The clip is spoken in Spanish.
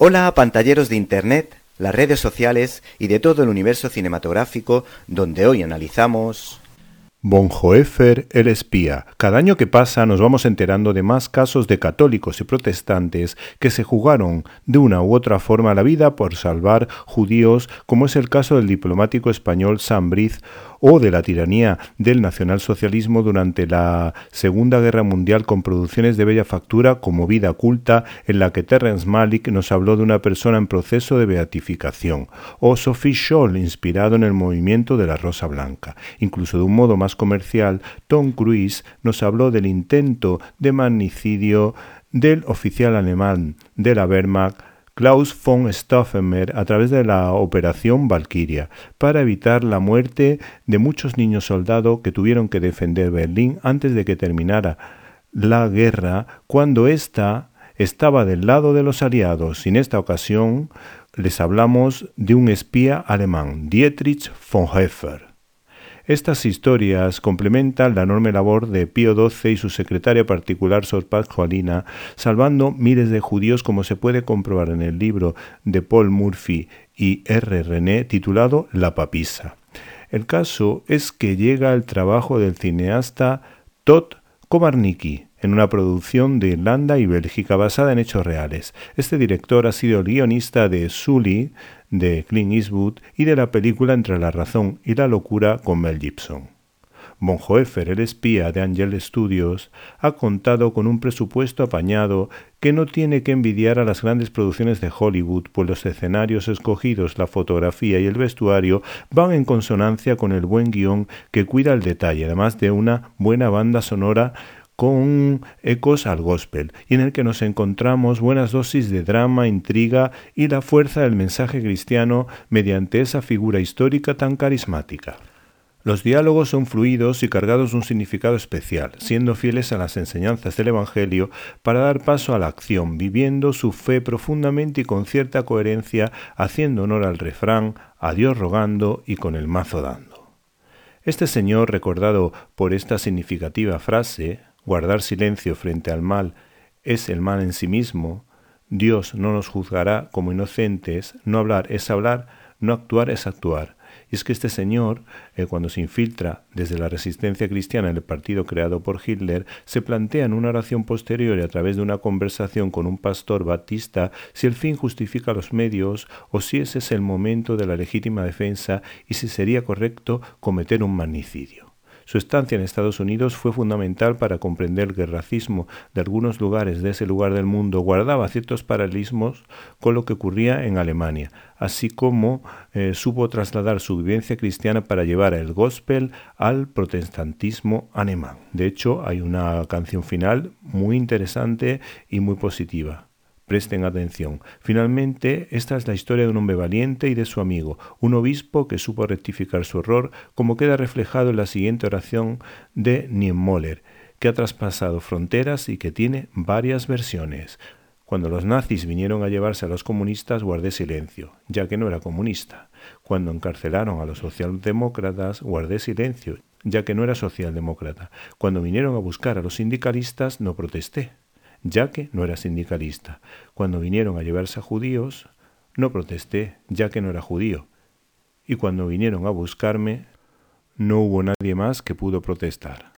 Hola, pantalleros de Internet, las redes sociales y de todo el universo cinematográfico donde hoy analizamos... Bonhoeffer, el espía. Cada año que pasa nos vamos enterando de más casos de católicos y protestantes que se jugaron de una u otra forma la vida por salvar judíos, como es el caso del diplomático español Sam Briz, o de la tiranía del nacionalsocialismo durante la Segunda Guerra Mundial, con producciones de bella factura como Vida Culta, en la que Terrence Malick nos habló de una persona en proceso de beatificación, o Sophie Scholl, inspirado en el movimiento de la Rosa Blanca. Incluso de un modo más comercial, Tom Cruise nos habló del intento de magnicidio del oficial alemán de la Wehrmacht, Klaus von Stauffenberg, a través de la Operación Valkyria, para evitar la muerte de muchos niños soldados que tuvieron que defender Berlín antes de que terminara la guerra, cuando ésta estaba del lado de los aliados. Y en esta ocasión les hablamos de un espía alemán, Dietrich Bonhoeffer. Estas historias complementan la enorme labor de Pío XII y su secretaria particular Sor Pascualina, salvando miles de judíos, como se puede comprobar en el libro de Paul Murphy y R. René titulado La papisa. El caso es que llega el trabajo del cineasta Todd Komarnicki en una producción de Irlanda y Bélgica basada en hechos reales. Este director ha sido el guionista de Sully, de Clint Eastwood, y de la película Entre la razón y la locura con Mel Gibson. Bonhoeffer, el espía de Angel Studios, ha contado con un presupuesto apañado que no tiene que envidiar a las grandes producciones de Hollywood, pues los escenarios escogidos, la fotografía y el vestuario van en consonancia con el buen guión que cuida el detalle, además de una buena banda sonora con ecos al gospel, y en el que nos encontramos buenas dosis de drama, intriga y la fuerza del mensaje cristiano mediante esa figura histórica tan carismática. Los diálogos son fluidos y cargados de un significado especial, siendo fieles a las enseñanzas del Evangelio para dar paso a la acción, viviendo su fe profundamente y con cierta coherencia, haciendo honor al refrán, a Dios rogando y con el mazo dando. Este señor, recordado por esta significativa frase, guardar silencio frente al mal es el mal en sí mismo, Dios no nos juzgará como inocentes, no hablar es hablar, no actuar es actuar. Y es que este señor, cuando se infiltra desde la resistencia cristiana en el partido creado por Hitler, se plantea en una oración posterior y a través de una conversación con un pastor baptista si el fin justifica los medios o si ese es el momento de la legítima defensa y si sería correcto cometer un magnicidio. Su estancia en Estados Unidos fue fundamental para comprender que el racismo de algunos lugares de ese lugar del mundo guardaba ciertos paralelismos con lo que ocurría en Alemania, así como supo trasladar su vivencia cristiana para llevar el gospel al protestantismo alemán. De hecho, hay una canción final muy interesante y muy positiva. Presten atención. Finalmente, esta es la historia de un hombre valiente y de su amigo, un obispo que supo rectificar su error, como queda reflejado en la siguiente oración de Niemöller, que ha traspasado fronteras y que tiene varias versiones. Cuando los nazis vinieron a llevarse a los comunistas, guardé silencio, ya que no era comunista. Cuando encarcelaron a los socialdemócratas, guardé silencio, ya que no era socialdemócrata. Cuando vinieron a buscar a los sindicalistas, no protesté, ya que no era sindicalista. Cuando vinieron a llevarse a judíos, no protesté, ya que no era judío. Y cuando vinieron a buscarme, no hubo nadie más que pudo protestar.